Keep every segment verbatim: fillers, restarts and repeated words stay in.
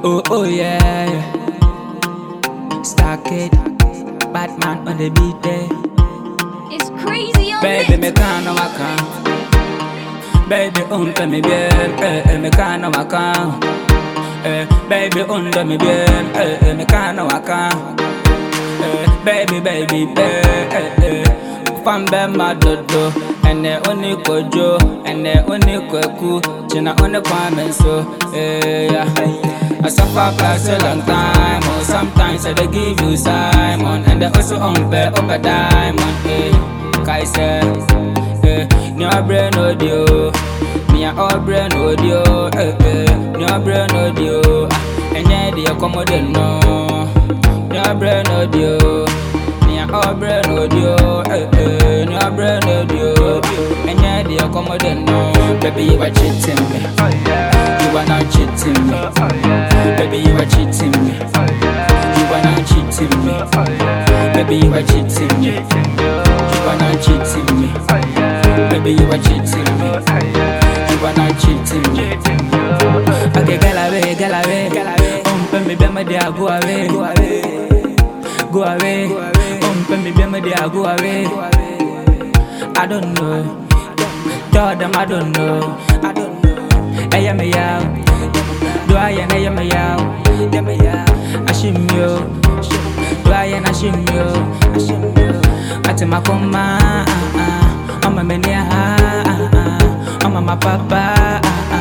Oh, oh yeah, yeah. Stack it, Batman on the beat there. It's crazy on Baby, this. me can't no I can't. Baby, under me bien, eh, eh, me can't no I can't. Eh, baby, under me bien, eh, eh, me can't no I can't. Eh, baby, baby, eh, eh, eh. Fambe madodo, ene oni kojo, ene oni kweku, china oni kwame so, eh, yeah. I suffer class a long time, oh, sometimes I dey give you Simon, and they also on pay up a diamond, eh. Kaise, eh, ni brain audio, me a all brain audio, eh, eh, ni brain audio, ah, enye di accommodate no, ni brain audio. All brand audio, eh eh, no brand audio. And yeah, they accommodate no. Baby, you are cheating me. You are not cheating me. Baby, you are cheating me. You are not cheating me. Baby, you are cheating me. You are not cheating me. Baby, you are cheating me. You are not cheating me. Okay, girl away, girl away. Um, pay me, be my go away, go away. Go away, um, pay me, be my dear, go away. I don't know, tell them I don't know, I don't know. I am a yow, do I and I am a yow, I shim you, do I and I shim you, I shim you. I tell my coma, I'm a mania, I'm a my papa.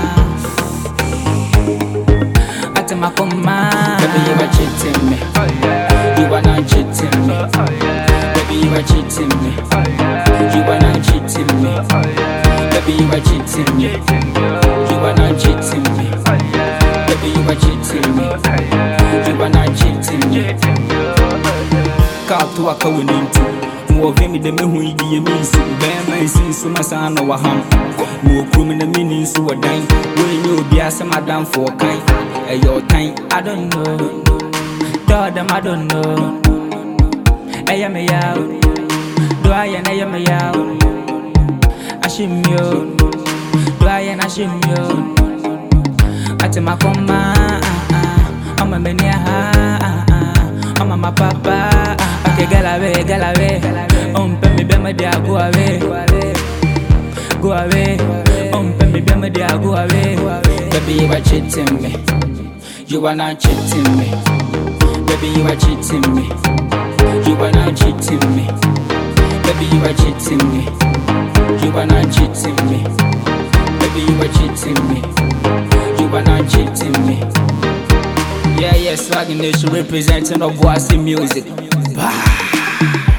I tell my coma, baby, you are cheating me. You are not cheating me. Baby, you are cheating me. You are not cheating me. Baby, you are cheating me. You are not cheating me. Baby, you are cheating me. You are not cheating me. Car to a cow into more of me than me who you mean. Bear my sins so my son or ham. More criminal meanings to a dime. When you be as a madam for kind. At your time, I don't know. Tell them I don't know. I am a yow. Do I and I am a yow? I shim you. Do I and I shim you? I tell my coma, I'm a mania, I'm a my papa. Okay, get away, get away. Um, pay me, be my dear, go away. Go away. Um, pay me, be my dear, go away. Baby, you are cheating me. You are not cheating me. Baby, you are cheating me. You are not cheating me. Baby, you are cheating me. You are not cheating me. Baby, you are cheating me. You are not cheating me. Yeah, yeah, Swag Nation representing of Bossy Music. Bah.